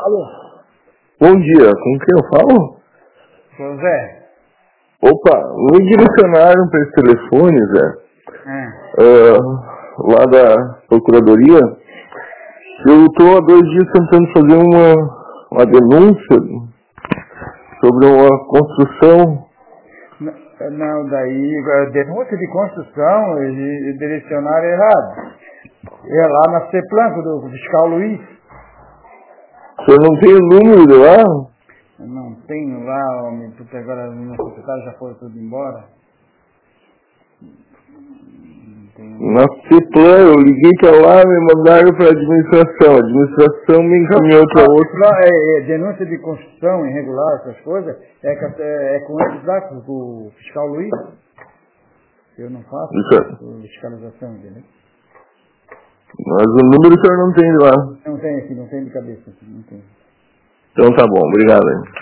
Alô? Bom dia, com quem eu falo? José? Opa, me direcionaram para esse telefone, Zé. Lá da Procuradoria. Eu estou há 2 dias tentando fazer uma denúncia sobre uma construção. Não, daí, denúncia de construção e direcionário errado. É lá na CEPLAN, do fiscal Luiz. O senhor não tem o número de lá? Eu não tenho lá, homem, porque agora minha secretária já foi tudo embora. Na CEPLAN, eu liguei para lá, me mandaram para a administração. A administração me encaminhou para outra. Denúncia de construção irregular, essas coisas, é com eles lá, com o fiscal Luiz. Eu não faço fiscalização, entendeu? Mas o número o senhor não tem lá. Não tem aqui, não tem de cabeça, não tem. Então tá bom, obrigado.